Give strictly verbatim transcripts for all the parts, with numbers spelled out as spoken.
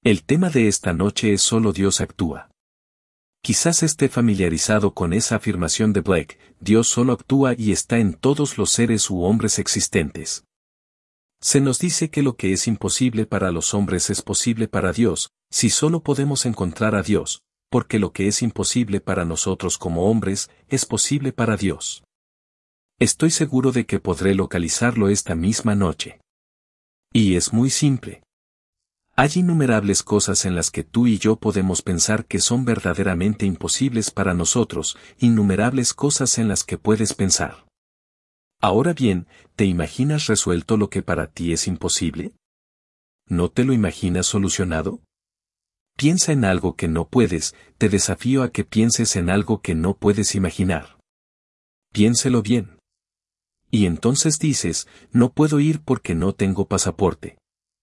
El tema de esta noche es solo Dios actúa. Quizás esté familiarizado con esa afirmación de Blake: Dios solo actúa y está en todos los seres u hombres existentes. Se nos dice que lo que es imposible para los hombres es posible para Dios, si solo podemos encontrar a Dios, porque lo que es imposible para nosotros como hombres, es posible para Dios. Estoy seguro de que podré localizarlo esta misma noche. Y es muy simple. Hay innumerables cosas en las que tú y yo podemos pensar que son verdaderamente imposibles para nosotros, innumerables cosas en las que puedes pensar. Ahora bien, ¿te imaginas resuelto lo que para ti es imposible? ¿No te lo imaginas solucionado? Piensa en algo que no puedes, te desafío a que pienses en algo que no puedes imaginar. Piénselo bien. Y entonces dices: no puedo ir porque no tengo pasaporte.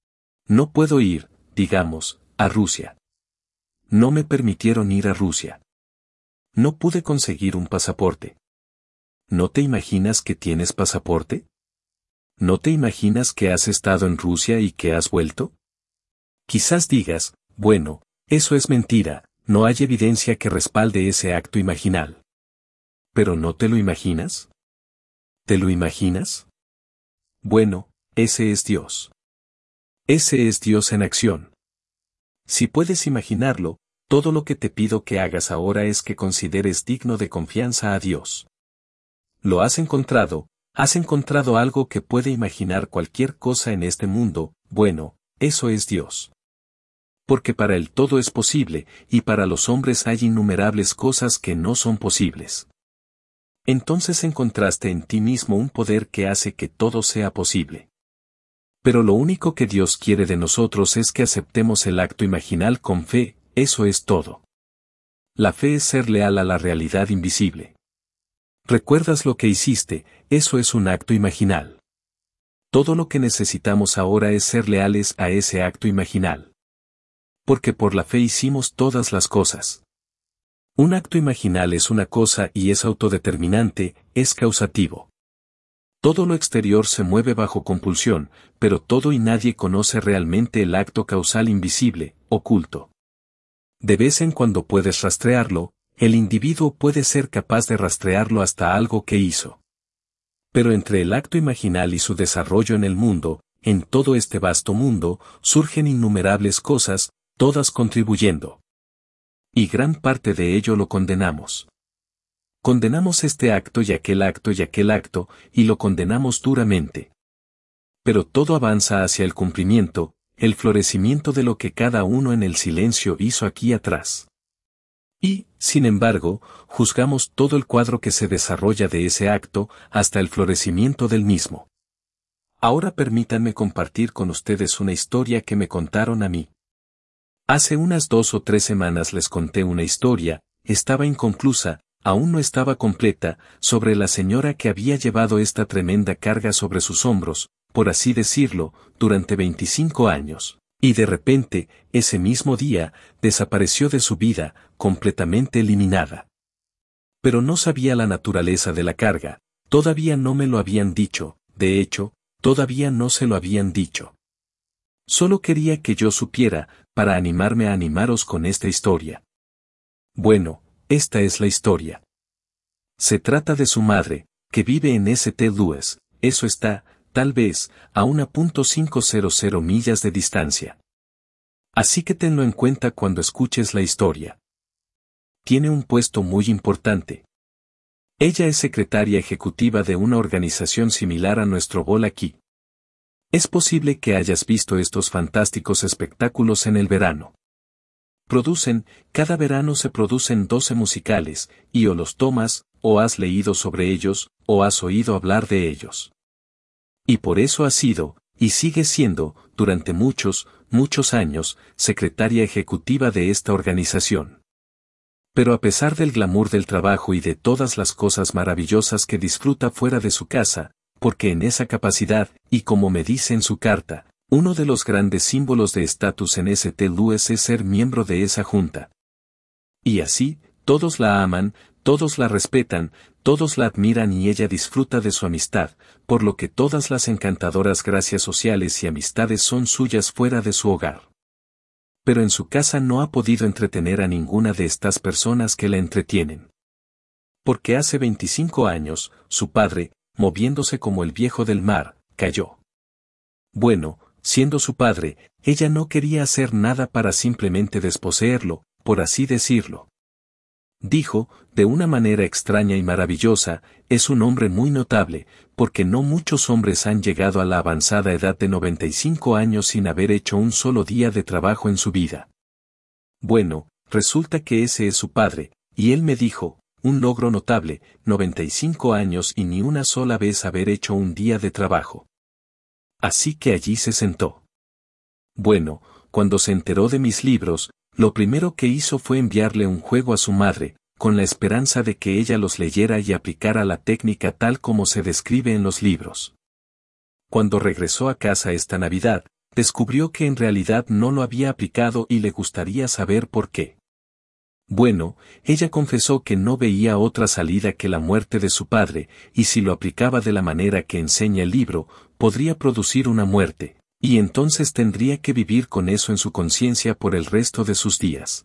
No puedo ir, digamos, a Rusia. No me permitieron ir a Rusia. No pude conseguir un pasaporte. ¿No te imaginas que tienes pasaporte? ¿No te imaginas que has estado en Rusia y que has vuelto? Quizás digas: bueno, eso es mentira, no hay evidencia que respalde ese acto imaginal. ¿Pero no te lo imaginas? ¿Te lo imaginas? Bueno, ese es Dios. Ese es Dios en acción. Si puedes imaginarlo, todo lo que te pido que hagas ahora es que consideres digno de confianza a Dios. ¿Lo has encontrado? ¿Has encontrado algo que puede imaginar cualquier cosa en este mundo? Bueno, eso es Dios. Porque para Él todo es posible, y para los hombres hay innumerables cosas que no son posibles. Entonces encontraste en ti mismo un poder que hace que todo sea posible. Pero lo único que Dios quiere de nosotros es que aceptemos el acto imaginal con fe, eso es todo. La fe es ser leal a la realidad invisible. ¿Recuerdas lo que hiciste? Eso es un acto imaginal. Todo lo que necesitamos ahora es ser leales a ese acto imaginal. Porque por la fe hicimos todas las cosas. Un acto imaginal es una cosa y es autodeterminante, es causativo. Todo lo exterior se mueve bajo compulsión, pero todo y nadie conoce realmente el acto causal invisible, oculto. De vez en cuando puedes rastrearlo, el individuo puede ser capaz de rastrearlo hasta algo que hizo. Pero entre el acto imaginal y su desarrollo en el mundo, en todo este vasto mundo, surgen innumerables cosas, todas contribuyendo. Y gran parte de ello lo condenamos. Condenamos este acto y aquel acto y aquel acto, y lo condenamos duramente. Pero todo avanza hacia el cumplimiento, el florecimiento de lo que cada uno en el silencio hizo aquí atrás. Y, sin embargo, juzgamos todo el cuadro que se desarrolla de ese acto, hasta el florecimiento del mismo. Ahora permítanme compartir con ustedes una historia que me contaron a mí. Hace unas dos o tres semanas les conté una historia, estaba inconclusa, aún no estaba completa, sobre la señora que había llevado esta tremenda carga sobre sus hombros, por así decirlo, durante veinticinco años. Y de repente, ese mismo día, desapareció de su vida, completamente eliminada. Pero no sabía la naturaleza de la carga, todavía no me lo habían dicho, de hecho, todavía no se lo habían dicho. Solo quería que yo supiera, para animarme a animaros con esta historia. Bueno, esta es la historia. Se trata de su madre, que vive en Saint Louis, eso está, tal vez, a una punto quinientas millas de distancia. Así que tenlo en cuenta cuando escuches la historia. Tiene un puesto muy importante. Ella es secretaria ejecutiva de una organización similar a nuestro Bol aquí. Es posible que hayas visto estos fantásticos espectáculos en el verano. Producen, cada verano se producen doce musicales, y o los tomas, o has leído sobre ellos, o has oído hablar de ellos. Y por eso has sido, y sigue siendo, durante muchos, muchos años, secretaria ejecutiva de esta organización. Pero a pesar del glamour del trabajo y de todas las cosas maravillosas que disfruta fuera de su casa, porque en esa capacidad, y como me dice en su carta, uno de los grandes símbolos de estatus en Saint Louis es ser miembro de esa junta. Y así, todos la aman, todos la respetan, todos la admiran y ella disfruta de su amistad, por lo que todas las encantadoras gracias sociales y amistades son suyas fuera de su hogar. Pero en su casa no ha podido entretener a ninguna de estas personas que la entretienen. Porque hace veinticinco años, su padre, moviéndose como el viejo del mar, cayó. Bueno, siendo su padre, ella no quería hacer nada para simplemente desposeerlo, por así decirlo. Dijo, de una manera extraña y maravillosa, es un hombre muy notable, porque no muchos hombres han llegado a la avanzada edad de noventa y cinco años sin haber hecho un solo día de trabajo en su vida. Bueno, resulta que ese es su padre, y él me dijo, un logro notable, noventa y cinco años y ni una sola vez haber hecho un día de trabajo. Así que allí se sentó. Bueno, cuando se enteró de mis libros, lo primero que hizo fue enviarle un juego a su madre, con la esperanza de que ella los leyera y aplicara la técnica tal como se describe en los libros. Cuando regresó a casa esta Navidad, descubrió que en realidad no lo había aplicado y le gustaría saber por qué. Bueno, ella confesó que no veía otra salida que la muerte de su padre, y si lo aplicaba de la manera que enseña el libro, podría producir una muerte, y entonces tendría que vivir con eso en su conciencia por el resto de sus días.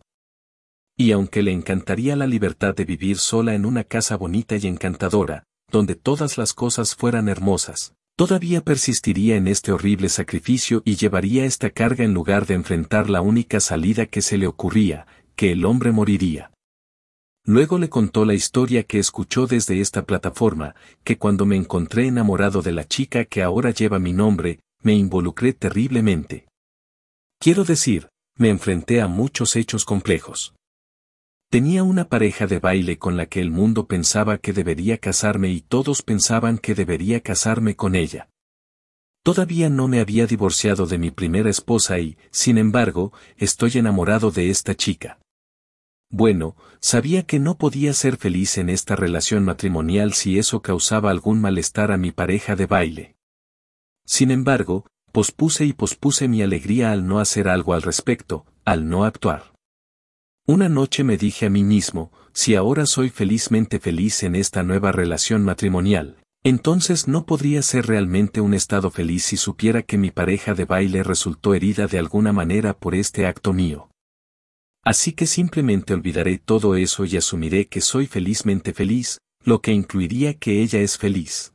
Y aunque le encantaría la libertad de vivir sola en una casa bonita y encantadora, donde todas las cosas fueran hermosas, todavía persistiría en este horrible sacrificio y llevaría esta carga en lugar de enfrentar la única salida que se le ocurría, que el hombre moriría. Luego le contó la historia que escuchó desde esta plataforma, que cuando me encontré enamorado de la chica que ahora lleva mi nombre, me involucré terriblemente. Quiero decir, me enfrenté a muchos hechos complejos. Tenía una pareja de baile con la que el mundo pensaba que debería casarme y todos pensaban que debería casarme con ella. Todavía no me había divorciado de mi primera esposa y, sin embargo, estoy enamorado de esta chica. Bueno, sabía que no podía ser feliz en esta relación matrimonial si eso causaba algún malestar a mi pareja de baile. Sin embargo, pospuse y pospuse mi alegría al no hacer algo al respecto, al no actuar. Una noche me dije a mí mismo, si ahora soy felizmente feliz en esta nueva relación matrimonial, entonces no podría ser realmente un estado feliz si supiera que mi pareja de baile resultó herida de alguna manera por este acto mío. Así que simplemente olvidaré todo eso y asumiré que soy felizmente feliz, lo que incluiría que ella es feliz.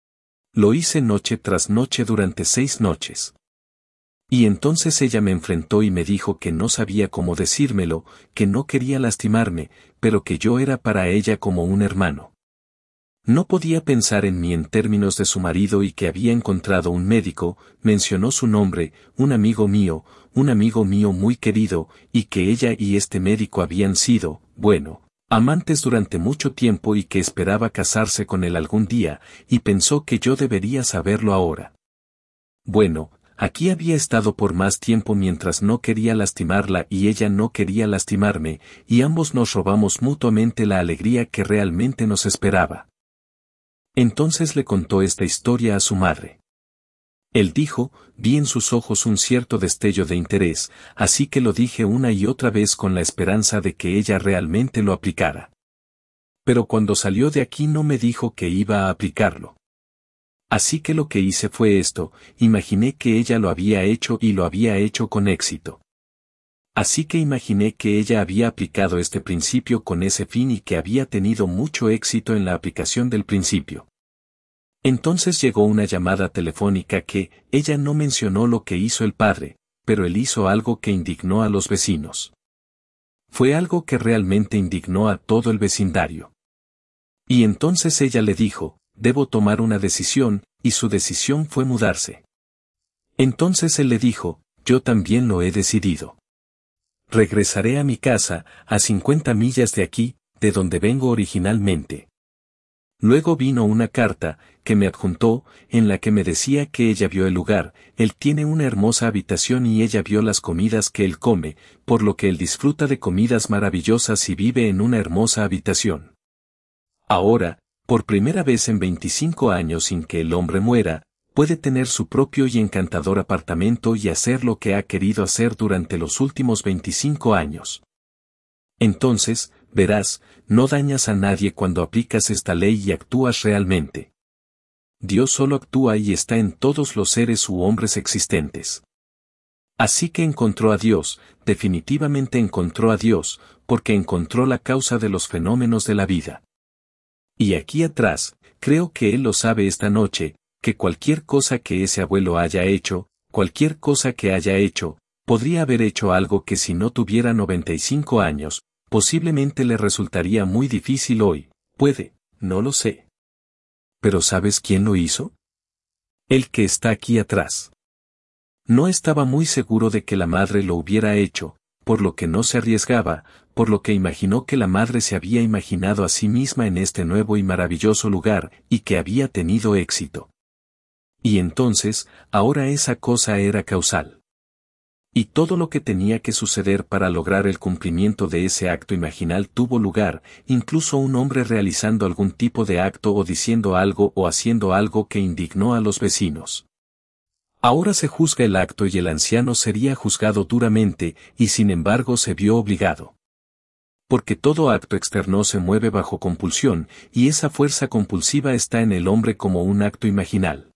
Lo hice noche tras noche durante seis noches. Y entonces ella me enfrentó y me dijo que no sabía cómo decírmelo, que no quería lastimarme, pero que yo era para ella como un hermano. No podía pensar en mí en términos de su marido y que había encontrado un médico, mencionó su nombre, un amigo mío, un amigo mío muy querido, y que ella y este médico habían sido, bueno, amantes durante mucho tiempo y que esperaba casarse con él algún día, y pensó que yo debería saberlo ahora. Bueno, aquí había estado por más tiempo mientras no quería lastimarla y ella no quería lastimarme, y ambos nos robamos mutuamente la alegría que realmente nos esperaba. Entonces le contó esta historia a su madre. Él dijo, vi en sus ojos un cierto destello de interés, así que lo dije una y otra vez con la esperanza de que ella realmente lo aplicara. Pero cuando salió de aquí no me dijo que iba a aplicarlo. Así que lo que hice fue esto, imaginé que ella lo había hecho y lo había hecho con éxito. Así que imaginé que ella había aplicado este principio con ese fin y que había tenido mucho éxito en la aplicación del principio. Entonces llegó una llamada telefónica que, ella no mencionó lo que hizo el padre, pero él hizo algo que indignó a los vecinos. Fue algo que realmente indignó a todo el vecindario. Y entonces ella le dijo, debo tomar una decisión, y su decisión fue mudarse. Entonces él le dijo, yo también lo he decidido. Regresaré a mi casa, a cincuenta millas de aquí, de donde vengo originalmente. Luego vino una carta, que me adjuntó, en la que me decía que ella vio el lugar, él tiene una hermosa habitación y ella vio las comidas que él come, por lo que él disfruta de comidas maravillosas y vive en una hermosa habitación. Ahora, por primera vez en veinticinco años sin que el hombre muera, puede tener su propio y encantador apartamento y hacer lo que ha querido hacer durante los últimos veinticinco años. Entonces, verás, no dañas a nadie cuando aplicas esta ley y actúas realmente. Dios solo actúa y está en todos los seres u hombres existentes. Así que encontró a Dios, definitivamente encontró a Dios, porque encontró la causa de los fenómenos de la vida. Y aquí atrás, creo que él lo sabe esta noche, que cualquier cosa que ese abuelo haya hecho, cualquier cosa que haya hecho, podría haber hecho algo que si no tuviera noventa y cinco años, posiblemente le resultaría muy difícil hoy, puede, no lo sé. ¿Pero sabes quién lo hizo? El que está aquí atrás. No estaba muy seguro de que la madre lo hubiera hecho, por lo que no se arriesgaba, por lo que imaginó que la madre se había imaginado a sí misma en este nuevo y maravilloso lugar, y que había tenido éxito. Y entonces, ahora esa cosa era causal. Y todo lo que tenía que suceder para lograr el cumplimiento de ese acto imaginal tuvo lugar, incluso un hombre realizando algún tipo de acto o diciendo algo o haciendo algo que indignó a los vecinos. Ahora se juzga el acto y el anciano sería juzgado duramente, y sin embargo se vio obligado. Porque todo acto externo se mueve bajo compulsión, y esa fuerza compulsiva está en el hombre como un acto imaginal.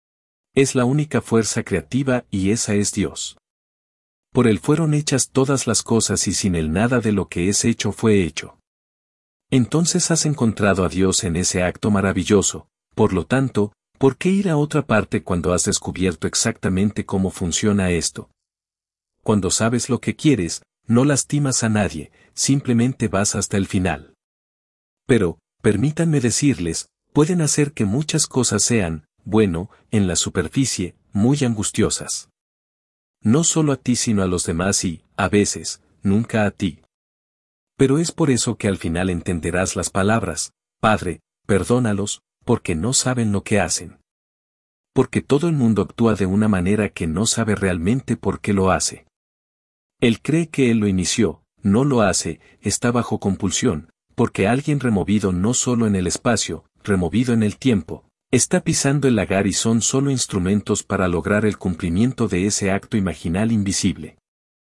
Es la única fuerza creativa y esa es Dios. Por él fueron hechas todas las cosas y sin él nada de lo que es hecho fue hecho. Entonces has encontrado a Dios en ese acto maravilloso, por lo tanto, ¿por qué ir a otra parte cuando has descubierto exactamente cómo funciona esto? Cuando sabes lo que quieres, no lastimas a nadie, simplemente vas hasta el final. Pero, permítanme decirles, pueden hacer que muchas cosas sean, bueno, en la superficie, muy angustiosas. No solo a ti sino a los demás y, a veces, nunca a ti. Pero es por eso que al final entenderás las palabras, Padre, perdónalos, porque no saben lo que hacen. Porque todo el mundo actúa de una manera que no sabe realmente por qué lo hace. Él cree que él lo inició, no lo hace, está bajo compulsión, porque alguien removido no solo en el espacio, removido en el tiempo, está pisando el lagar y son solo instrumentos para lograr el cumplimiento de ese acto imaginal invisible.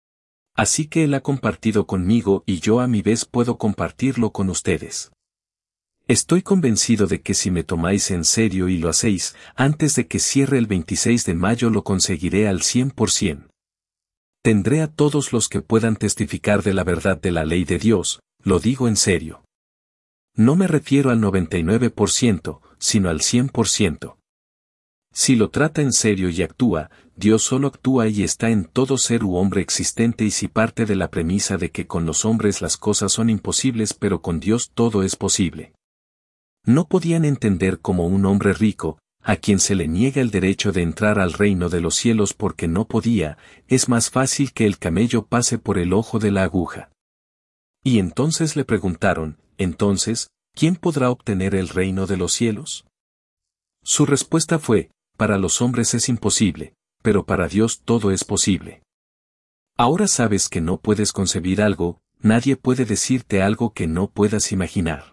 Así que él ha compartido conmigo y yo a mi vez puedo compartirlo con ustedes. Estoy convencido de que si me tomáis en serio y lo hacéis, antes de que cierre el veintiséis de mayo lo conseguiré al cien por ciento. Tendré a todos los que puedan testificar de la verdad de la ley de Dios, lo digo en serio. No me refiero al noventa y nueve por ciento, sino al cien por ciento. Si lo trata en serio y actúa, Dios solo actúa y está en todo ser u hombre existente y si parte de la premisa de que con los hombres las cosas son imposibles pero con Dios todo es posible. No podían entender cómo un hombre rico, a quien se le niega el derecho de entrar al reino de los cielos porque no podía, es más fácil que el camello pase por el ojo de la aguja. Y entonces le preguntaron, entonces, ¿quién podrá obtener el reino de los cielos? Su respuesta fue, para los hombres es imposible, pero para Dios todo es posible. Ahora sabes que no puedes concebir algo, nadie puede decirte algo que no puedas imaginar.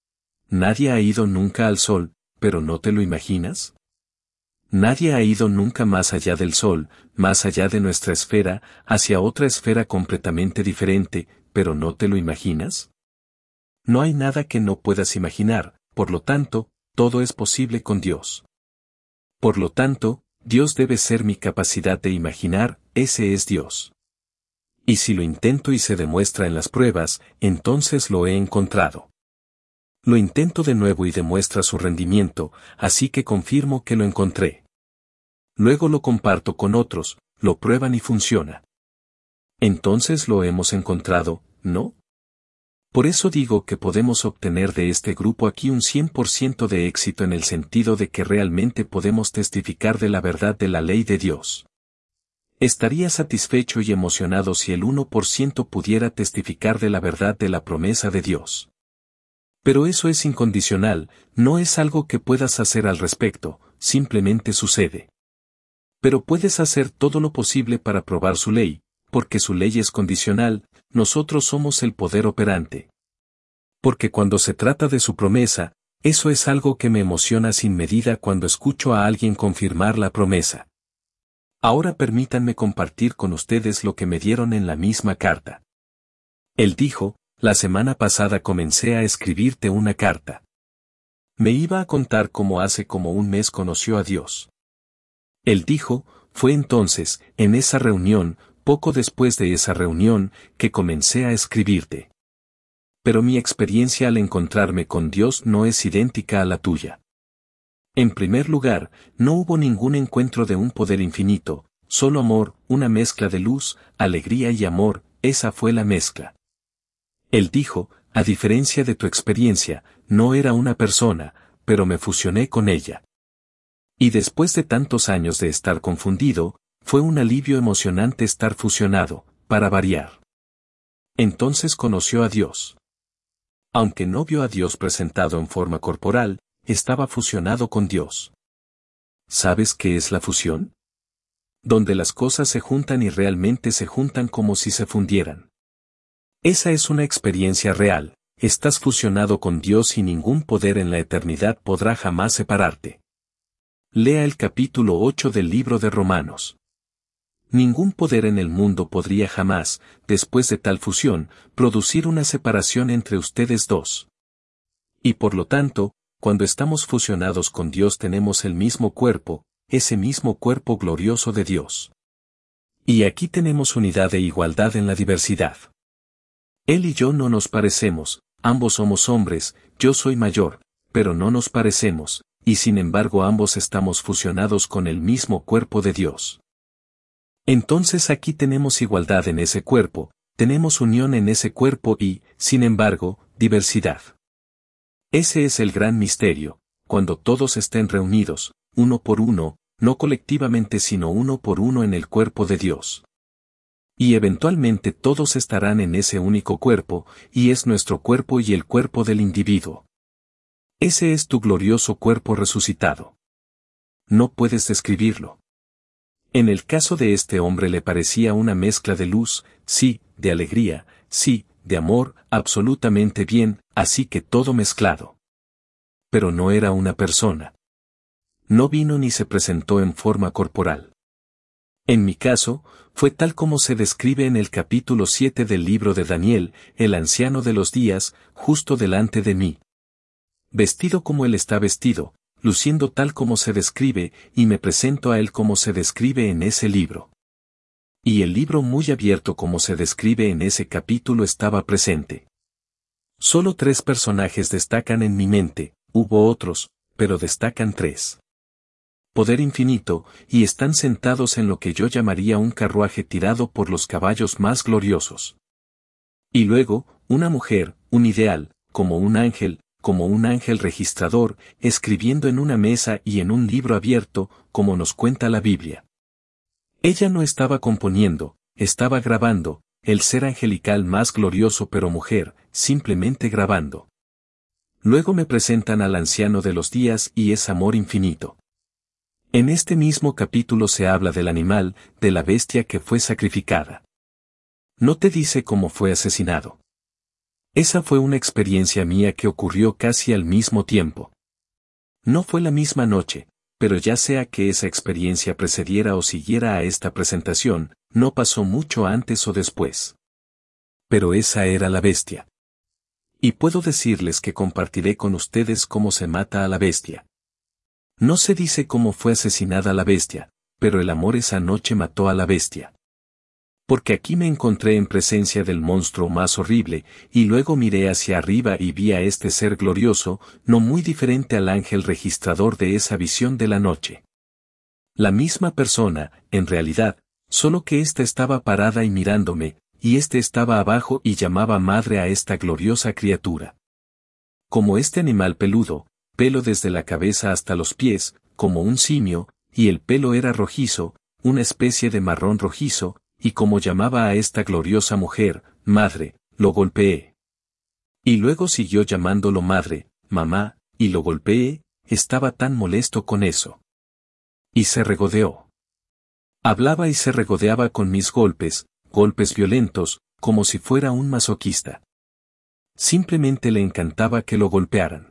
Nadie ha ido nunca al sol, pero ¿no te lo imaginas? Nadie ha ido nunca más allá del sol, más allá de nuestra esfera, hacia otra esfera completamente diferente, pero ¿no te lo imaginas? No hay nada que no puedas imaginar, por lo tanto, todo es posible con Dios. Por lo tanto, Dios debe ser mi capacidad de imaginar, ese es Dios. Y si lo intento y se demuestra en las pruebas, entonces lo he encontrado. Lo intento de nuevo y demuestra su rendimiento, así que confirmo que lo encontré. Luego lo comparto con otros, lo prueban y funciona. Entonces lo hemos encontrado, ¿no? Por eso digo que podemos obtener de este grupo aquí un cien por ciento de éxito en el sentido de que realmente podemos testificar de la verdad de la ley de Dios. Estaría satisfecho y emocionado si el uno por ciento pudiera testificar de la verdad de la promesa de Dios. Pero eso es incondicional, no es algo que puedas hacer al respecto, simplemente sucede. Pero puedes hacer todo lo posible para probar su ley, porque su ley es condicional, nosotros somos el poder operante. Porque cuando se trata de su promesa, eso es algo que me emociona sin medida cuando escucho a alguien confirmar la promesa. Ahora permítanme compartir con ustedes lo que me dieron en la misma carta. Él dijo, la semana pasada comencé a escribirte una carta. Me iba a contar cómo hace como un mes conoció a Dios. Él dijo, Fue entonces, en esa reunión, poco después de esa reunión, que comencé a escribirte. Pero mi experiencia al encontrarme con Dios no es idéntica a la tuya. En primer lugar, no hubo ningún encuentro de un poder infinito, solo amor, una mezcla de luz, alegría y amor, esa fue la mezcla. Él dijo, a diferencia de tu experiencia, no era una persona, pero me fusioné con ella. Y después de tantos años de estar confundido, fue un alivio emocionante estar fusionado, para variar. Entonces conoció a Dios. Aunque no vio a Dios presentado en forma corporal, estaba fusionado con Dios. ¿Sabes qué es la fusión? Donde las cosas se juntan y realmente se juntan como si se fundieran. Esa es una experiencia real, estás fusionado con Dios y ningún poder en la eternidad podrá jamás separarte. Lea el capítulo ocho del libro de Romanos. Ningún poder en el mundo podría jamás, después de tal fusión, producir una separación entre ustedes dos. Y por lo tanto, cuando estamos fusionados con Dios tenemos el mismo cuerpo, ese mismo cuerpo glorioso de Dios. Y aquí tenemos unidad e igualdad en la diversidad. Él y yo no nos parecemos, ambos somos hombres, yo soy mayor, pero no nos parecemos, y sin embargo ambos estamos fusionados con el mismo cuerpo de Dios. Entonces aquí tenemos igualdad en ese cuerpo, tenemos unión en ese cuerpo y, sin embargo, diversidad. Ese es el gran misterio, cuando todos estén reunidos, uno por uno, no colectivamente sino uno por uno en el cuerpo de Dios. Y eventualmente todos estarán en ese único cuerpo, y es nuestro cuerpo y el cuerpo del individuo. Ese es tu glorioso cuerpo resucitado. No puedes describirlo. En el caso de este hombre le parecía una mezcla de luz, sí, de alegría, sí, de amor, absolutamente bien, así que todo mezclado. Pero no era una persona. No vino ni se presentó en forma corporal. En mi caso, fue tal como se describe en el capítulo siete del libro de Daniel, el anciano de los días, justo delante de mí. Vestido como él está vestido, luciendo tal como se describe, y me presento a él como se describe en ese libro. Y el libro muy abierto como se describe en ese capítulo estaba presente. Solo tres personajes destacan en mi mente, hubo otros, pero destacan tres. Poder infinito, y están sentados en lo que yo llamaría un carruaje tirado por los caballos más gloriosos. Y luego, una mujer, un ideal, como un ángel, como un ángel registrador, escribiendo en una mesa y en un libro abierto, como nos cuenta la Biblia. Ella no estaba componiendo, estaba grabando, el ser angelical más glorioso pero mujer, simplemente grabando. Luego me presentan al anciano de los días y es amor infinito. En este mismo capítulo se habla del animal, de la bestia que fue sacrificada. No te dice cómo fue asesinado. Esa fue una experiencia mía que ocurrió casi al mismo tiempo. No fue la misma noche, pero ya sea que esa experiencia precediera o siguiera a esta presentación, no pasó mucho antes o después. Pero esa era la bestia. Y puedo decirles que compartiré con ustedes cómo se mata a la bestia. No se dice cómo fue asesinada la bestia, pero el amor esa noche mató a la bestia. Porque aquí me encontré en presencia del monstruo más horrible, y luego miré hacia arriba y vi a este ser glorioso, no muy diferente al ángel registrador de esa visión de la noche. La misma persona, en realidad, solo que ésta estaba parada y mirándome, y éste estaba abajo y llamaba madre a esta gloriosa criatura. Como este animal peludo, pelo desde la cabeza hasta los pies, como un simio, y el pelo era rojizo, una especie de marrón rojizo, y como llamaba a esta gloriosa mujer, madre, lo golpeé. Y luego siguió llamándolo madre, mamá, y lo golpeé, estaba tan molesto con eso. Y se regodeó. Hablaba y se regodeaba con mis golpes, golpes violentos, como si fuera un masoquista. Simplemente le encantaba que lo golpearan.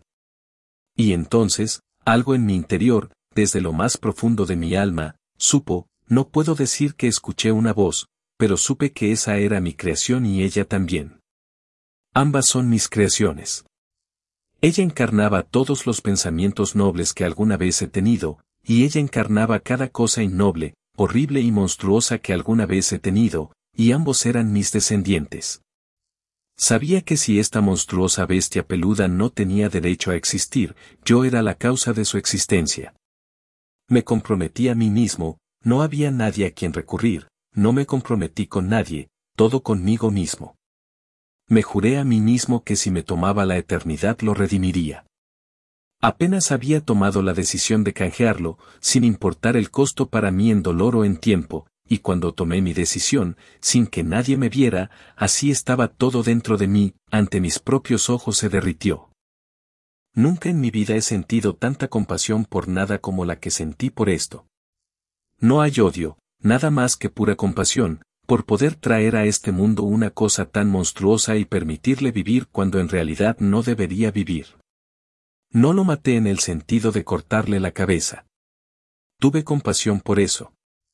Y entonces, algo en mi interior, desde lo más profundo de mi alma, supo, no puedo decir que escuché una voz, pero supe que esa era mi creación y ella también. Ambas son mis creaciones. Ella encarnaba todos los pensamientos nobles que alguna vez he tenido, y ella encarnaba cada cosa innoble, horrible y monstruosa que alguna vez he tenido, y ambos eran mis descendientes. Sabía que si esta monstruosa bestia peluda no tenía derecho a existir, yo era la causa de su existencia. Me comprometí a mí mismo, no había nadie a quien recurrir, no me comprometí con nadie, todo conmigo mismo. Me juré a mí mismo que si me tomaba la eternidad lo redimiría. Apenas había tomado la decisión de canjearlo, sin importar el costo para mí en dolor o en tiempo, y cuando tomé mi decisión, sin que nadie me viera, así estaba todo dentro de mí, ante mis propios ojos se derritió. Nunca en mi vida he sentido tanta compasión por nada como la que sentí por esto. No hay odio, nada más que pura compasión, por poder traer a este mundo una cosa tan monstruosa y permitirle vivir cuando en realidad no debería vivir. No lo maté en el sentido de cortarle la cabeza. Tuve compasión por eso.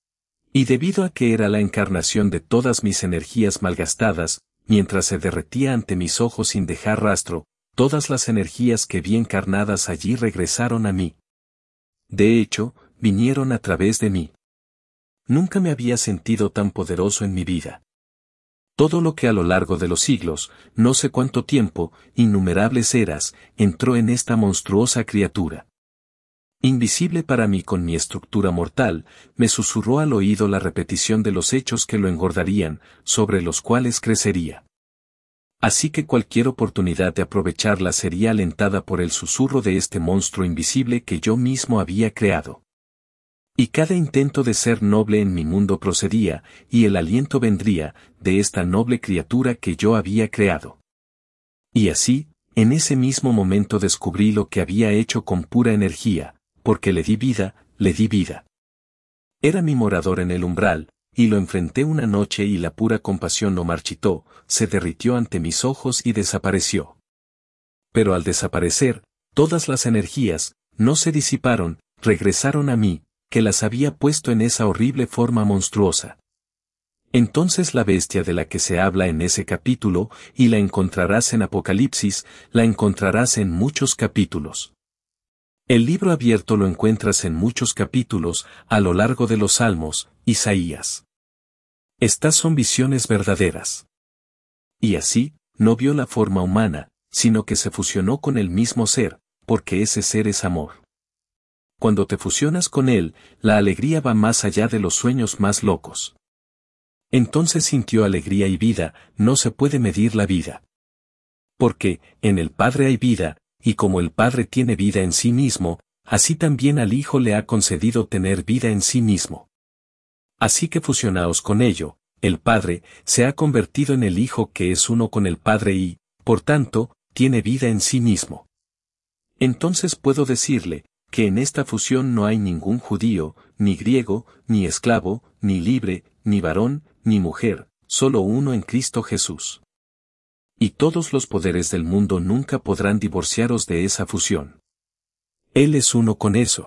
Y debido a que era la encarnación de todas mis energías malgastadas, mientras se derretía ante mis ojos sin dejar rastro, todas las energías que vi encarnadas allí regresaron a mí. De hecho, vinieron a través de mí. Nunca me había sentido tan poderoso en mi vida. Todo lo que a lo largo de los siglos, no sé cuánto tiempo, innumerables eras, entró en esta monstruosa criatura. Invisible para mí con mi estructura mortal, me susurró al oído la repetición de los hechos que lo engordarían, sobre los cuales crecería. Así que cualquier oportunidad de aprovecharla sería alentada por el susurro de este monstruo invisible que yo mismo había creado. Y cada intento de ser noble en mi mundo procedía, y el aliento vendría, de esta noble criatura que yo había creado. Y así, en ese mismo momento descubrí lo que había hecho con pura energía, porque le di vida, le di vida. Era mi morador en el umbral, y lo enfrenté una noche y la pura compasión lo marchitó, se derritió ante mis ojos y desapareció. Pero al desaparecer, todas las energías, no se disiparon, regresaron a mí, que las había puesto en esa horrible forma monstruosa. Entonces la bestia de la que se habla en ese capítulo, y la encontrarás en Apocalipsis, la encontrarás en muchos capítulos. El libro abierto lo encuentras en muchos capítulos, a lo largo de los Salmos, Isaías. Estas son visiones verdaderas. Y así, no vio la forma humana, sino que se fusionó con el mismo ser, porque ese ser es amor. Cuando te fusionas con él, la alegría va más allá de los sueños más locos. Entonces sintió alegría y vida, no se puede medir la vida. Porque, en el Padre hay vida, y como el Padre tiene vida en sí mismo, así también al Hijo le ha concedido tener vida en sí mismo. Así que fusionaos con ello, el Padre se ha convertido en el Hijo que es uno con el Padre y, por tanto, tiene vida en sí mismo. Entonces puedo decirle, que en esta fusión no hay ningún judío, ni griego, ni esclavo, ni libre, ni varón, ni mujer, solo uno en Cristo Jesús. Y todos los poderes del mundo nunca podrán divorciaros de esa fusión. Él es uno con eso.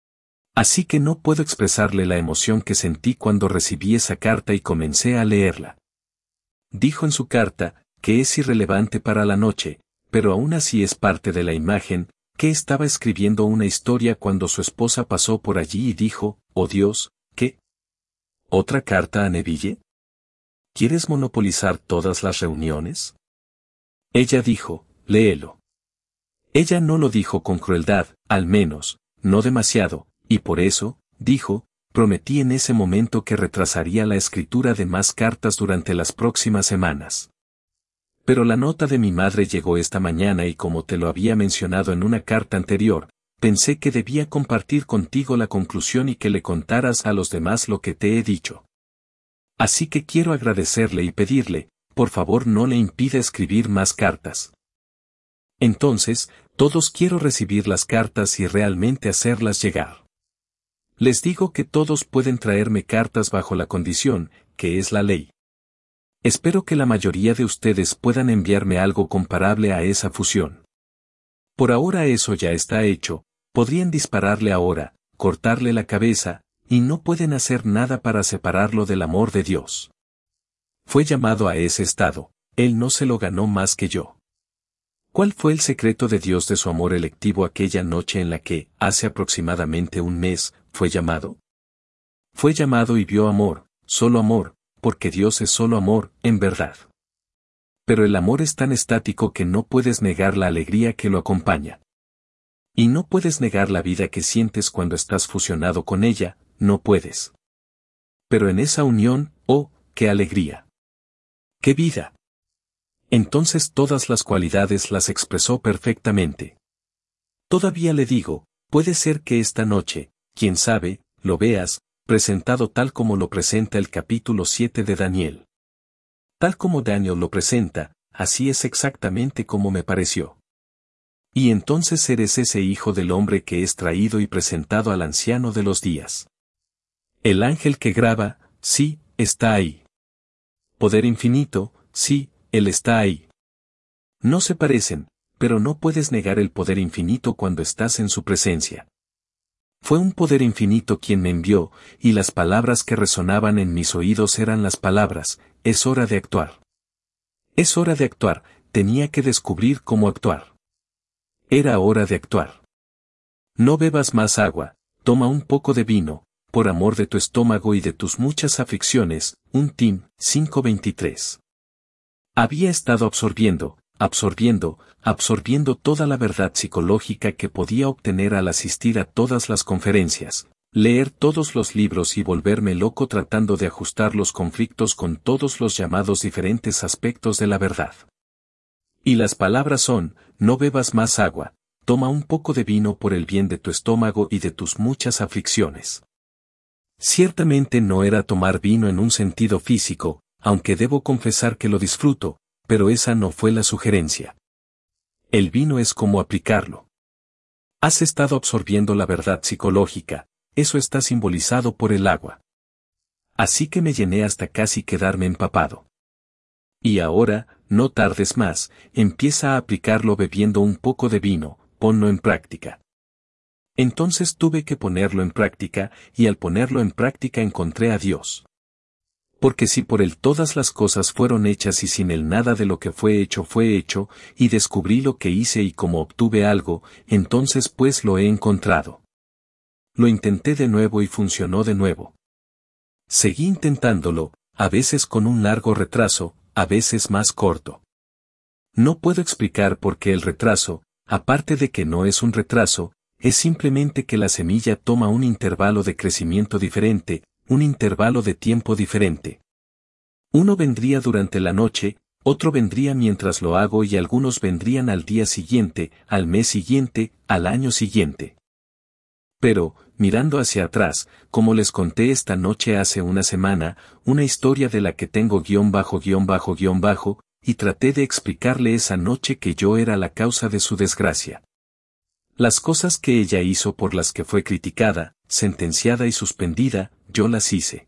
Así que no puedo expresarle la emoción que sentí cuando recibí esa carta y comencé a leerla. Dijo en su carta, que es irrelevante para la noche, pero aún así es parte de la imagen, que estaba escribiendo una historia cuando su esposa pasó por allí y dijo, «Oh Dios, ¿qué? ¿Otra carta a Neville? ¿Quieres monopolizar todas las reuniones?» Ella dijo, «Léelo». Ella no lo dijo con crueldad, al menos, no demasiado, y por eso, dijo, prometí en ese momento que retrasaría la escritura de más cartas durante las próximas semanas. Pero la nota de mi madre llegó esta mañana y como te lo había mencionado en una carta anterior, pensé que debía compartir contigo la conclusión y que le contaras a los demás lo que te he dicho. Así que quiero agradecerle y pedirle, por favor no le impida escribir más cartas. Entonces, todos quiero recibir las cartas y realmente hacerlas llegar. Les digo que todos pueden traerme cartas bajo la condición, que es la ley. Espero que la mayoría de ustedes puedan enviarme algo comparable a esa fusión. Por ahora eso ya está hecho, podrían dispararle ahora, cortarle la cabeza, y no pueden hacer nada para separarlo del amor de Dios. Fue llamado a ese estado, él no se lo ganó más que yo. ¿Cuál fue el secreto de Dios de su amor electivo aquella noche en la que, hace aproximadamente un mes, fue llamado? Fue llamado y vio amor, solo amor, porque Dios es solo amor, en verdad. Pero el amor es tan estático que no puedes negar la alegría que lo acompaña. Y no puedes negar la vida que sientes cuando estás fusionado con ella, no puedes. Pero en esa unión, oh, qué alegría. ¡Qué vida! Entonces todas las cualidades las expresó perfectamente. Todavía le digo, puede ser que esta noche, quién sabe, lo veas, presentado tal como lo presenta el capítulo siete de Daniel. Tal como Daniel lo presenta, así es exactamente como me pareció. Y entonces eres ese hijo del hombre que es traído y presentado al anciano de los días. El ángel que graba, sí, está ahí. Poder infinito, sí, él está ahí. No se parecen, pero no puedes negar el poder infinito cuando estás en su presencia. Fue un poder infinito quien me envió, y las palabras que resonaban en mis oídos eran las palabras, es hora de actuar. Es hora de actuar, tenía que descubrir cómo actuar. Era hora de actuar. No bebas más agua, toma un poco de vino, por amor de tu estómago y de tus muchas aflicciones, un Tim, cinco veintitrés. Había estado absorbiendo, absorbiendo, absorbiendo toda la verdad psicológica que podía obtener al asistir a todas las conferencias, leer todos los libros y volverme loco tratando de ajustar los conflictos con todos los llamados diferentes aspectos de la verdad. Y las palabras son, no bebas más agua, toma un poco de vino por el bien de tu estómago y de tus muchas aflicciones. Ciertamente no era tomar vino en un sentido físico, aunque debo confesar que lo disfruto, pero esa no fue la sugerencia. El vino es como aplicarlo. Has estado absorbiendo la verdad psicológica, eso está simbolizado por el agua. Así que me llené hasta casi quedarme empapado. Y ahora, no tardes más, empieza a aplicarlo bebiendo un poco de vino, ponlo en práctica. Entonces tuve que ponerlo en práctica, y al ponerlo en práctica encontré a Dios. Porque si por él todas las cosas fueron hechas y sin él nada de lo que fue hecho fue hecho, y descubrí lo que hice y cómo obtuve algo, entonces pues lo he encontrado. Lo intenté de nuevo y funcionó de nuevo. Seguí intentándolo, a veces con un largo retraso, a veces más corto. No puedo explicar por qué el retraso, aparte de que no es un retraso, es simplemente que la semilla toma un intervalo de crecimiento diferente, un intervalo de tiempo diferente. Uno vendría durante la noche, otro vendría mientras lo hago y algunos vendrían al día siguiente, al mes siguiente, al año siguiente. Pero, mirando hacia atrás, como les conté esta noche hace una semana, una historia de la que tengo guión bajo guión bajo guión bajo, y traté de explicarle esa noche que yo era la causa de su desgracia. Las cosas que ella hizo por las que fue criticada, sentenciada y suspendida, yo las hice.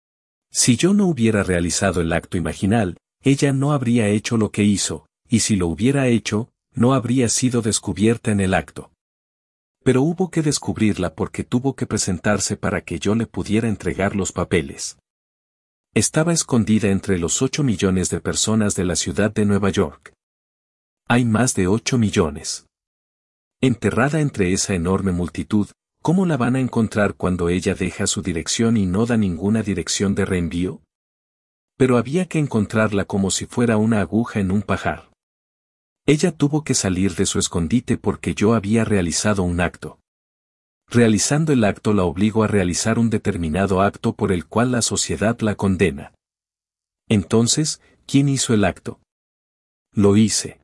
Si yo no hubiera realizado el acto imaginal, ella no habría hecho lo que hizo, y si lo hubiera hecho, no habría sido descubierta en el acto. Pero hubo que descubrirla porque tuvo que presentarse para que yo le pudiera entregar los papeles. Estaba escondida entre los ocho millones de personas de la ciudad de Nueva York. Hay más de ocho millones. Enterrada entre esa enorme multitud, ¿cómo la van a encontrar cuando ella deja su dirección y no da ninguna dirección de reenvío? Pero había que encontrarla como si fuera una aguja en un pajar. Ella tuvo que salir de su escondite porque yo había realizado un acto. Realizando el acto la obligo a realizar un determinado acto por el cual la sociedad la condena. Entonces, ¿quién hizo el acto? Lo hice.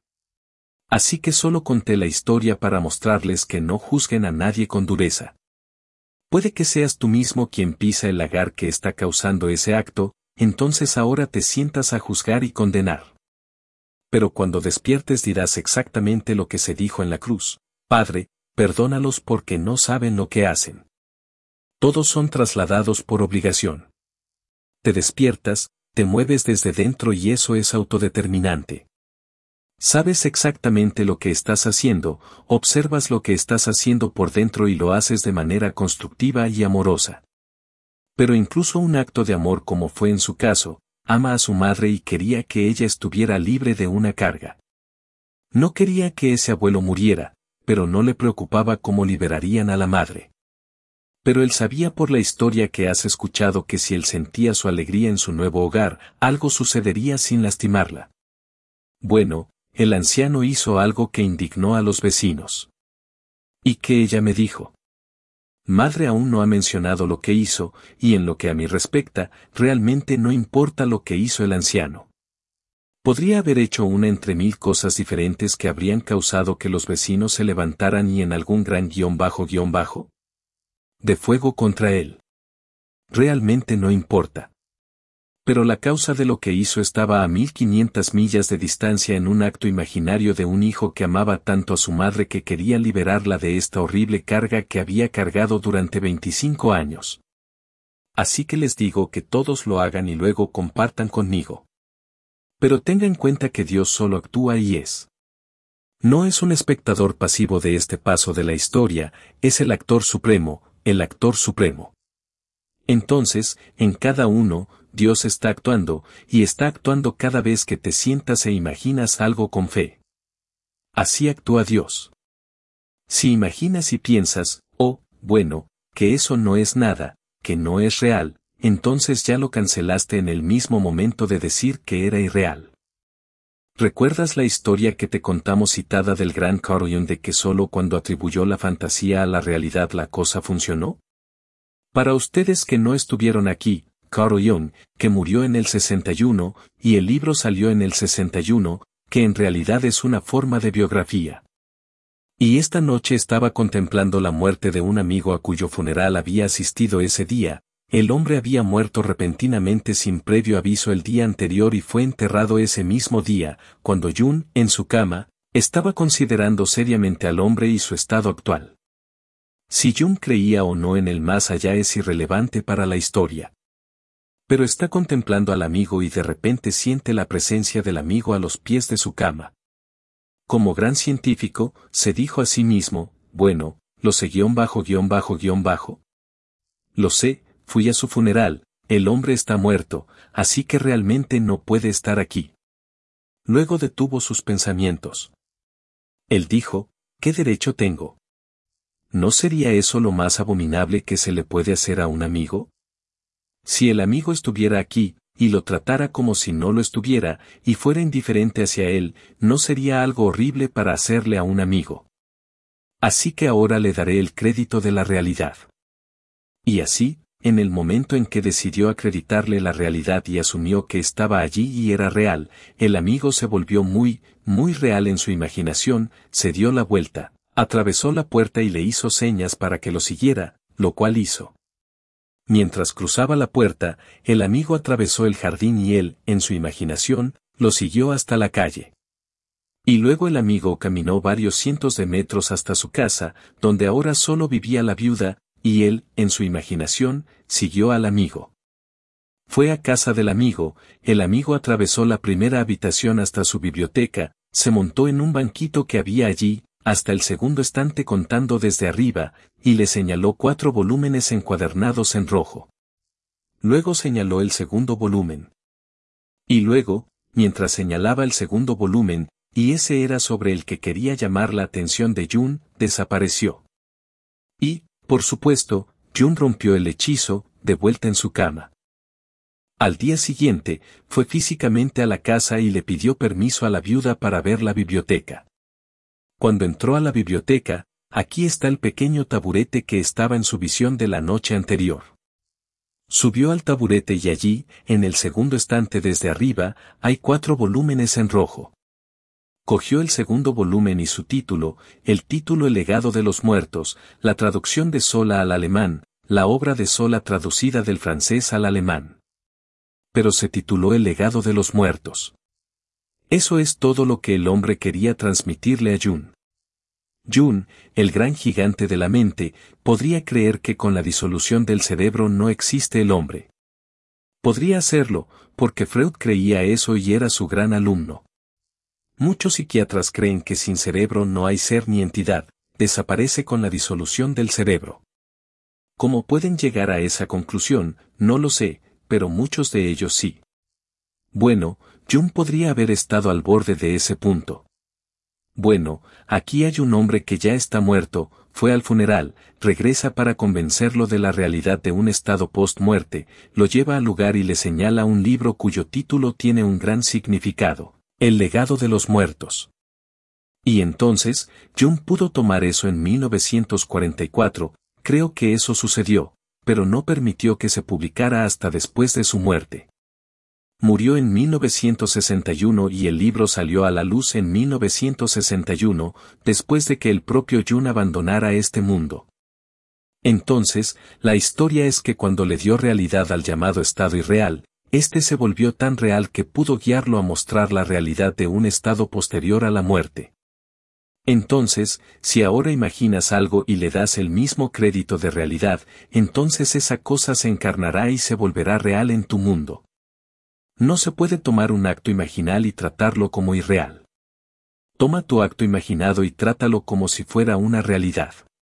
Así que solo conté la historia para mostrarles que no juzguen a nadie con dureza. Puede que seas tú mismo quien pisa el lagar que está causando ese acto, entonces ahora te sientas a juzgar y condenar. Pero cuando despiertes dirás exactamente lo que se dijo en la cruz: Padre, perdónalos porque no saben lo que hacen. Todos son trasladados por obligación. Te despiertas, te mueves desde dentro y eso es autodeterminante. Sabes exactamente lo que estás haciendo, observas lo que estás haciendo por dentro y lo haces de manera constructiva y amorosa. Pero incluso un acto de amor como fue en su caso, ama a su madre y quería que ella estuviera libre de una carga. No quería que ese abuelo muriera, pero no le preocupaba cómo liberarían a la madre. Pero él sabía por la historia que has escuchado que si él sentía su alegría en su nuevo hogar, algo sucedería sin lastimarla. Bueno, el anciano hizo algo que indignó a los vecinos. ¿Y qué ella me dijo? Madre aún no ha mencionado lo que hizo, y en lo que a mí respecta, realmente no importa lo que hizo el anciano. Podría haber hecho una entre mil cosas diferentes que habrían causado que los vecinos se levantaran y en algún gran guión bajo guión bajo de fuego contra él. Realmente no importa. Pero la causa de lo que hizo estaba a mil quinientas millas de distancia en un acto imaginario de un hijo que amaba tanto a su madre que quería liberarla de esta horrible carga que había cargado durante veinticinco años. Así que les digo que todos lo hagan y luego compartan conmigo. Pero tenga en cuenta que Dios solo actúa y es. No es un espectador pasivo de este paso de la historia, es el actor supremo, el actor supremo. Entonces, en cada uno, Dios está actuando, y está actuando cada vez que te sientas e imaginas algo con fe. Así actúa Dios. Si imaginas y piensas, oh, bueno, que eso no es nada, que no es real, entonces ya lo cancelaste en el mismo momento de decir que era irreal. ¿Recuerdas la historia que te contamos citada del gran Carl Jung de que solo cuando atribuyó la fantasía a la realidad la cosa funcionó? Para ustedes que no estuvieron aquí, Carl Jung, que murió en el sesenta y uno, y el libro salió en el sesenta y uno, que en realidad es una forma de biografía. Y esta noche estaba contemplando la muerte de un amigo a cuyo funeral había asistido ese día. El hombre había muerto repentinamente sin previo aviso el día anterior y fue enterrado ese mismo día, cuando Jung, en su cama, estaba considerando seriamente al hombre y su estado actual. Si Jung creía o no en el más allá es irrelevante para la historia. Pero está contemplando al amigo y de repente siente la presencia del amigo a los pies de su cama. Como gran científico, se dijo a sí mismo, bueno, lo sé guión bajo guión bajo guión bajo. Lo sé. Fui a su funeral, el hombre está muerto, así que realmente no puede estar aquí. Luego detuvo sus pensamientos. Él dijo, ¿qué derecho tengo? ¿No sería eso lo más abominable que se le puede hacer a un amigo? Si el amigo estuviera aquí, y lo tratara como si no lo estuviera, y fuera indiferente hacia él, ¿no sería algo horrible para hacerle a un amigo? Así que ahora le daré el crédito de la realidad. Y así, en el momento en que decidió acreditarle la realidad y asumió que estaba allí y era real, el amigo se volvió muy, muy real en su imaginación, se dio la vuelta, atravesó la puerta y le hizo señas para que lo siguiera, lo cual hizo. Mientras cruzaba la puerta, el amigo atravesó el jardín y él, en su imaginación, lo siguió hasta la calle. Y luego el amigo caminó varios cientos de metros hasta su casa, donde ahora solo vivía la viuda, y él, en su imaginación, siguió al amigo. Fue a casa del amigo, el amigo atravesó la primera habitación hasta su biblioteca, se montó en un banquito que había allí, hasta el segundo estante contando desde arriba, y le señaló cuatro volúmenes encuadernados en rojo. Luego señaló el segundo volumen. Y luego, mientras señalaba el segundo volumen, y ese era sobre el que quería llamar la atención de Jung, desapareció. Y, por supuesto, Jung rompió el hechizo, de vuelta en su cama. Al día siguiente, fue físicamente a la casa y le pidió permiso a la viuda para ver la biblioteca. Cuando entró a la biblioteca, aquí está el pequeño taburete que estaba en su visión de la noche anterior. Subió al taburete y allí, en el segundo estante desde arriba, hay cuatro volúmenes en rojo. Cogió el segundo volumen y su título, el título El legado de los muertos, la traducción de Zola al alemán, la obra de Zola traducida del francés al alemán. Pero se tituló El legado de los muertos. Eso es todo lo que el hombre quería transmitirle a Jung. Jung, el gran gigante de la mente, podría creer que con la disolución del cerebro no existe el hombre. Podría hacerlo, porque Freud creía eso y era su gran alumno. Muchos psiquiatras creen que sin cerebro no hay ser ni entidad, desaparece con la disolución del cerebro. ¿Cómo pueden llegar a esa conclusión? No lo sé, pero muchos de ellos sí. Bueno, Jung podría haber estado al borde de ese punto. Bueno, aquí hay un hombre que ya está muerto, fue al funeral, regresa para convencerlo de la realidad de un estado post-muerte, lo lleva al lugar y le señala un libro cuyo título tiene un gran significado, El legado de los muertos. Y entonces, Jung pudo tomar eso en mil novecientos cuarenta y cuatro, creo que eso sucedió, pero no permitió que se publicara hasta después de su muerte. Murió en mil novecientos sesenta y uno y el libro salió a la luz en mil novecientos sesenta y uno, después de que el propio Jung abandonara este mundo. Entonces, la historia es que cuando le dio realidad al llamado estado irreal, este se volvió tan real que pudo guiarlo a mostrar la realidad de un estado posterior a la muerte. Entonces, si ahora imaginas algo y le das el mismo crédito de realidad, entonces esa cosa se encarnará y se volverá real en tu mundo. No se puede tomar un acto imaginal y tratarlo como irreal. Toma tu acto imaginado y trátalo como si fuera una realidad.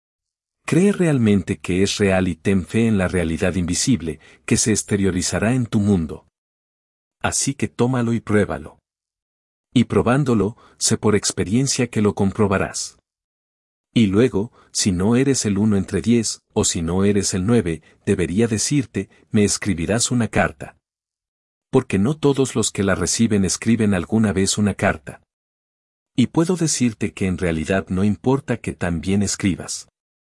Cree realmente que es real y ten fe en la realidad invisible, que se exteriorizará en tu mundo. Así que tómalo y pruébalo. Y probándolo, sé por experiencia que lo comprobarás. Y luego, si no eres el uno entre diez, o si no eres el nueve, debería decirte, me escribirás una carta. Porque no todos los que la reciben escriben alguna vez una carta. Y puedo decirte que en realidad no importa que tan bien escribas.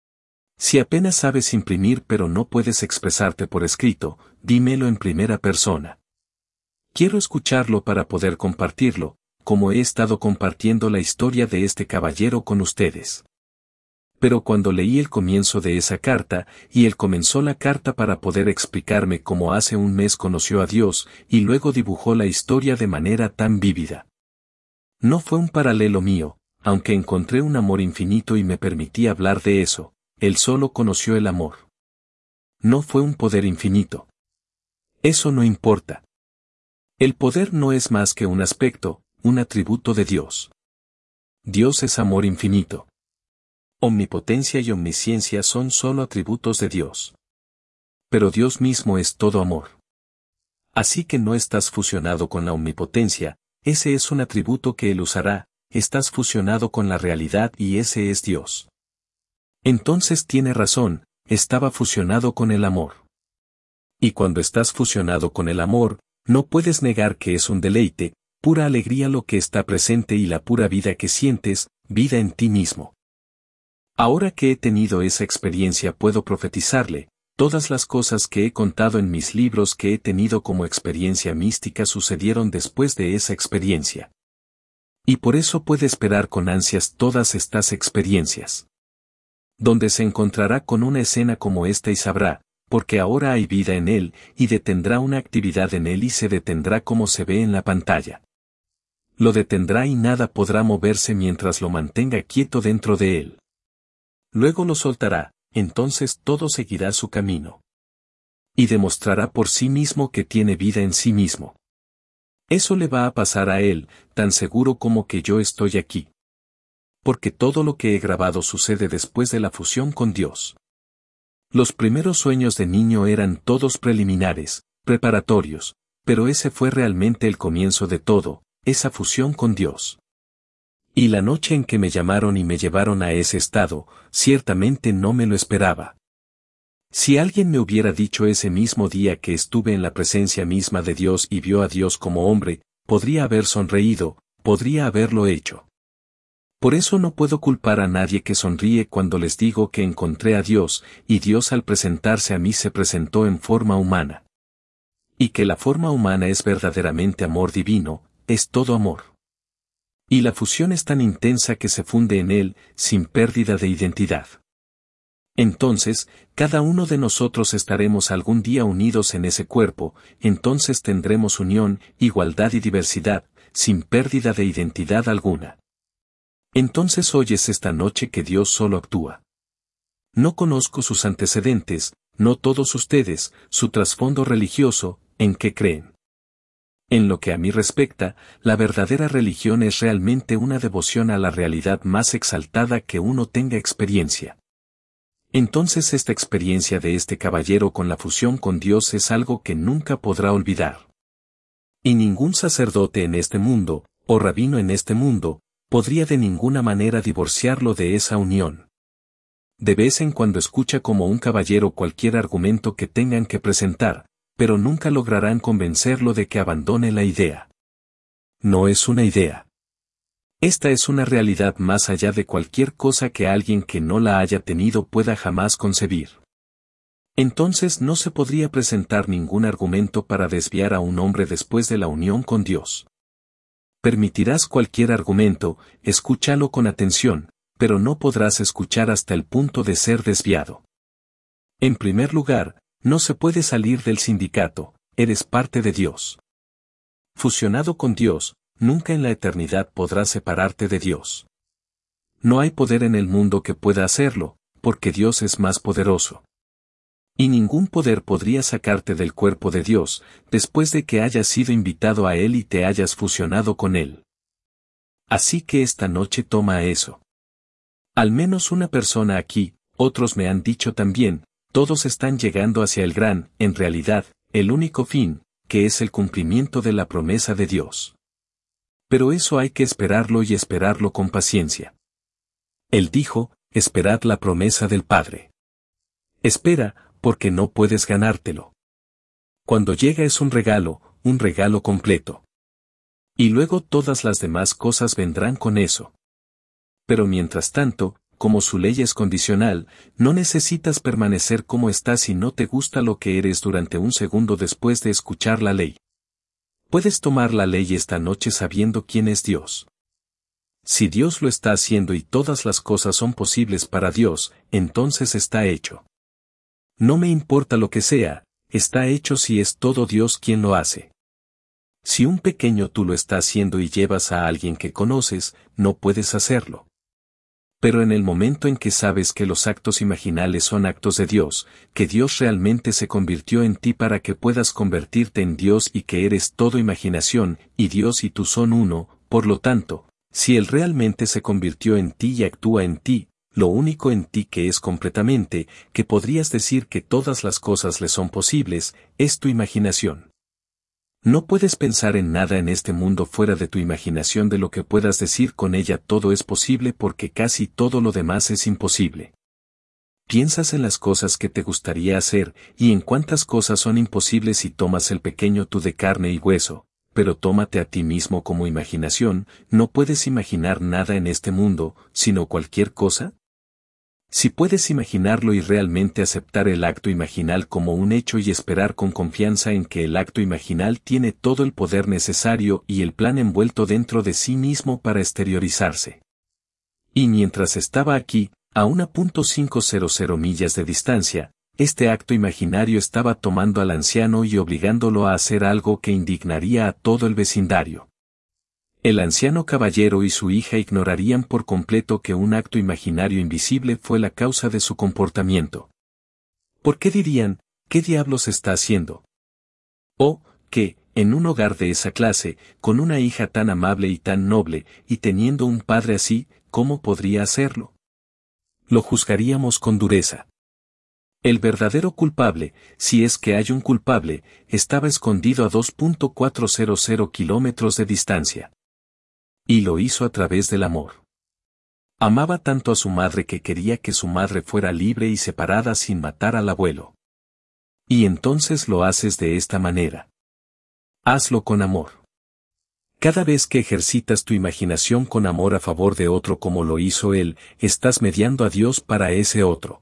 Si apenas sabes imprimir pero no puedes expresarte por escrito, dímelo en primera persona. Quiero escucharlo para poder compartirlo, como he estado compartiendo la historia de este caballero con ustedes. Pero cuando leí el comienzo de esa carta, y él comenzó la carta para poder explicarme cómo hace un mes conoció a Dios, y luego dibujó la historia de manera tan vívida. No fue un paralelo mío, aunque encontré un amor infinito y me permití hablar de eso, él solo conoció el amor. No fue un poder infinito. Eso no importa. El poder no es más que un aspecto, un atributo de Dios. Dios es amor infinito. Omnipotencia y omnisciencia son solo atributos de Dios. Pero Dios mismo es todo amor. Así que no estás fusionado con la omnipotencia, ese es un atributo que Él usará, estás fusionado con la realidad y ese es Dios. Entonces tiene razón, estaba fusionado con el amor. Y cuando estás fusionado con el amor, no puedes negar que es un deleite, pura alegría lo que está presente y la pura vida que sientes, vida en ti mismo. Ahora que he tenido esa experiencia puedo profetizarle, todas las cosas que he contado en mis libros que he tenido como experiencia mística sucedieron después de esa experiencia. Y por eso puede esperar con ansias todas estas experiencias. Donde se encontrará con una escena como esta y sabrá, porque ahora hay vida en él, y detendrá una actividad en él y se detendrá como se ve en la pantalla. Lo detendrá y nada podrá moverse mientras lo mantenga quieto dentro de él. Luego lo soltará, entonces todo seguirá su camino. Y demostrará por sí mismo que tiene vida en sí mismo. Eso le va a pasar a él, tan seguro como que yo estoy aquí. Porque todo lo que he grabado sucede después de la fusión con Dios. Los primeros sueños de niño eran todos preliminares, preparatorios, pero ese fue realmente el comienzo de todo, esa fusión con Dios. Y la noche en que me llamaron y me llevaron a ese estado, ciertamente no me lo esperaba. Si alguien me hubiera dicho ese mismo día que estuve en la presencia misma de Dios y vio a Dios como hombre, podría haber sonreído, podría haberlo hecho. Por eso no puedo culpar a nadie que sonríe cuando les digo que encontré a Dios, y Dios al presentarse a mí se presentó en forma humana. Y que la forma humana es verdaderamente amor divino, es todo amor. Y la fusión es tan intensa que se funde en él, sin pérdida de identidad. Entonces, cada uno de nosotros estaremos algún día unidos en ese cuerpo, entonces tendremos unión, igualdad y diversidad, sin pérdida de identidad alguna. Entonces oyes esta noche que Dios solo actúa. No conozco sus antecedentes, no todos ustedes, su trasfondo religioso, en qué creen. En lo que a mí respecta, la verdadera religión es realmente una devoción a la realidad más exaltada que uno tenga experiencia. Entonces esta experiencia de este caballero con la fusión con Dios es algo que nunca podrá olvidar. Y ningún sacerdote en este mundo, o rabino en este mundo, podría de ninguna manera divorciarlo de esa unión. De vez en cuando escucha como un caballero cualquier argumento que tengan que presentar, pero nunca lograrán convencerlo de que abandone la idea. No es una idea. Esta es una realidad más allá de cualquier cosa que alguien que no la haya tenido pueda jamás concebir. Entonces no se podría presentar ningún argumento para desviar a un hombre después de la unión con Dios. Permitirás cualquier argumento, escúchalo con atención, pero no podrás escuchar hasta el punto de ser desviado. En primer lugar, no se puede salir del sindicato, eres parte de Dios. Fusionado con Dios, nunca en la eternidad podrás separarte de Dios. No hay poder en el mundo que pueda hacerlo, porque Dios es más poderoso. Y ningún poder podría sacarte del cuerpo de Dios, después de que hayas sido invitado a Él y te hayas fusionado con Él. Así que esta noche toma eso. Al menos una persona aquí, otros me han dicho también, todos están llegando hacia el gran, en realidad, el único fin, que es el cumplimiento de la promesa de Dios. Pero eso hay que esperarlo y esperarlo con paciencia. Él dijo, esperad la promesa del Padre. Espera, porque no puedes ganártelo. Cuando llega es un regalo, un regalo completo. Y luego todas las demás cosas vendrán con eso. Pero mientras tanto, como su ley es condicional, no necesitas permanecer como estás si no te gusta lo que eres durante un segundo después de escuchar la ley. Puedes tomar la ley esta noche sabiendo quién es Dios. Si Dios lo está haciendo y todas las cosas son posibles para Dios, entonces está hecho. No me importa lo que sea, está hecho si es todo Dios quien lo hace. Si un pequeño tú lo está haciendo y llevas a alguien que conoces, no puedes hacerlo. Pero en el momento en que sabes que los actos imaginales son actos de Dios, que Dios realmente se convirtió en ti para que puedas convertirte en Dios y que eres todo imaginación, y Dios y tú son uno, por lo tanto, si Él realmente se convirtió en ti y actúa en ti, lo único en ti que es completamente, que podrías decir que todas las cosas le son posibles, es tu imaginación. No puedes pensar en nada en este mundo fuera de tu imaginación de lo que puedas decir con ella todo es posible porque casi todo lo demás es imposible. Piensas en las cosas que te gustaría hacer y en cuántas cosas son imposibles si tomas el pequeño tú de carne y hueso, pero tómate a ti mismo como imaginación, ¿no puedes imaginar nada en este mundo, sino cualquier cosa? Si puedes imaginarlo y realmente aceptar el acto imaginal como un hecho y esperar con confianza en que el acto imaginal tiene todo el poder necesario y el plan envuelto dentro de sí mismo para exteriorizarse. Y mientras estaba aquí, a una punto quinientas millas de distancia, este acto imaginario estaba tomando al anciano y obligándolo a hacer algo que indignaría a todo el vecindario. El anciano caballero y su hija ignorarían por completo que un acto imaginario invisible fue la causa de su comportamiento. ¿Por qué dirían, qué diablos está haciendo? O, que, en un hogar de esa clase, con una hija tan amable y tan noble, y teniendo un padre así, ¿cómo podría hacerlo? Lo juzgaríamos con dureza. El verdadero culpable, si es que hay un culpable, estaba escondido a dos punto cuatrocientos kilómetros de distancia. Y lo hizo a través del amor. Amaba tanto a su madre que quería que su madre fuera libre y separada sin matar al abuelo. Y entonces lo haces de esta manera. Hazlo con amor. Cada vez que ejercitas tu imaginación con amor a favor de otro como lo hizo él, estás mediando a Dios para ese otro.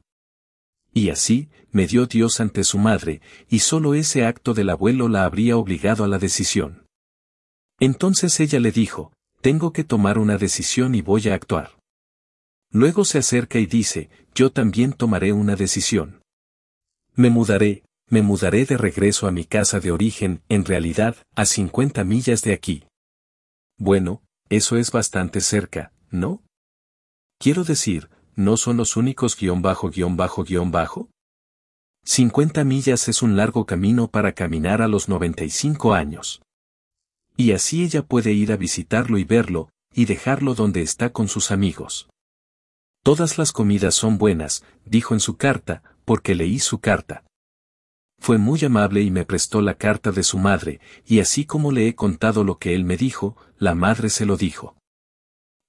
Y así, medió Dios ante su madre, y solo ese acto del abuelo la habría obligado a la decisión. Entonces ella le dijo, tengo que tomar una decisión y voy a actuar. Luego se acerca y dice, yo también tomaré una decisión. Me mudaré, me mudaré de regreso a mi casa de origen, en realidad, a cincuenta millas de aquí. Bueno, eso es bastante cerca, ¿no? Quiero decir, ¿no son los únicos guión bajo guión bajo guión bajo? cincuenta millas es un largo camino para caminar a los noventa y cinco años. Y así ella puede ir a visitarlo y verlo, y dejarlo donde está con sus amigos. Todas las comidas son buenas, dijo en su carta, porque leí su carta. Fue muy amable y me prestó la carta de su madre, y así como le he contado lo que él me dijo, la madre se lo dijo.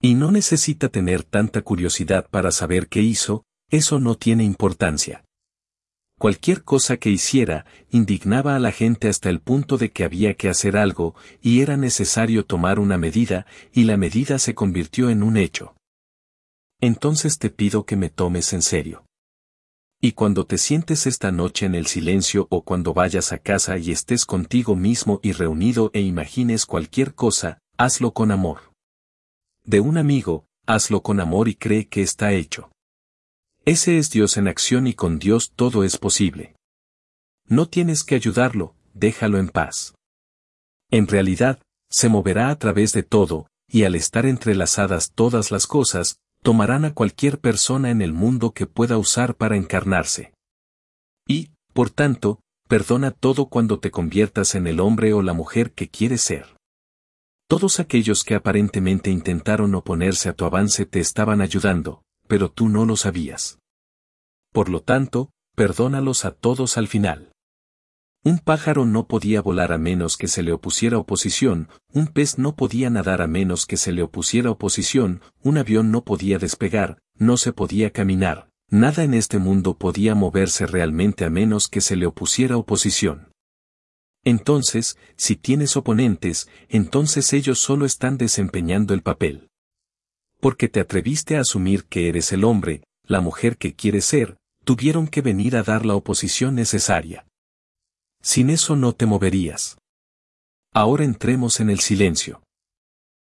Y no necesita tener tanta curiosidad para saber qué hizo, eso no tiene importancia. Cualquier cosa que hiciera, indignaba a la gente hasta el punto de que había que hacer algo, y era necesario tomar una medida, y la medida se convirtió en un hecho. Entonces te pido que me tomes en serio. Y cuando te sientes esta noche en el silencio o cuando vayas a casa y estés contigo mismo y reunido e imagines cualquier cosa, hazlo con amor. De un amigo, hazlo con amor y cree que está hecho. Ese es Dios en acción y con Dios todo es posible. No tienes que ayudarlo, déjalo en paz. En realidad, se moverá a través de todo, y al estar entrelazadas todas las cosas, tomarán a cualquier persona en el mundo que pueda usar para encarnarse. Y, por tanto, perdona todo cuando te conviertas en el hombre o la mujer que quieres ser. Todos aquellos que aparentemente intentaron oponerse a tu avance te estaban ayudando, pero tú no lo sabías. Por lo tanto, perdónalos a todos al final. Un pájaro no podía volar a menos que se le opusiera oposición, un pez no podía nadar a menos que se le opusiera oposición, un avión no podía despegar, no se podía caminar, nada en este mundo podía moverse realmente a menos que se le opusiera oposición. Entonces, si tienes oponentes, entonces ellos solo están desempeñando el papel. Porque te atreviste a asumir que eres el hombre, la mujer que quieres ser, tuvieron que venir a dar la oposición necesaria. Sin eso no te moverías. Ahora entremos en el silencio.